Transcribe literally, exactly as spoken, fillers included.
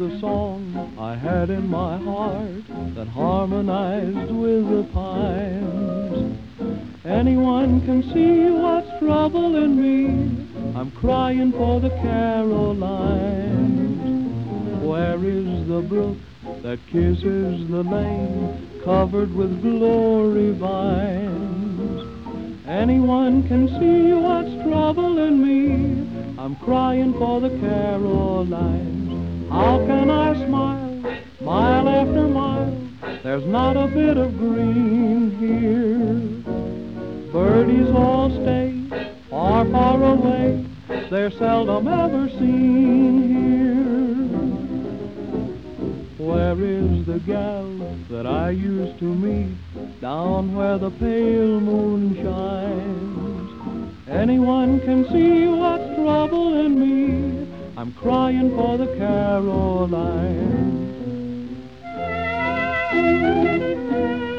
the song I had in my heart that harmonized with the pines. Anyone can see what's troubling me. I'm crying for the Carolines. Where is the brook that kisses the lane covered with glory vines? Anyone can see what's troubling me. I'm crying for the Carolines. How can I smile, mile after mile? There's not a bit of green here. Birdies all stay far, far away. They're seldom ever seen here. Where is the gal that I used to meet down where the pale moon shines? Anyone can see what's troubling me. I'm crying for the Carolines.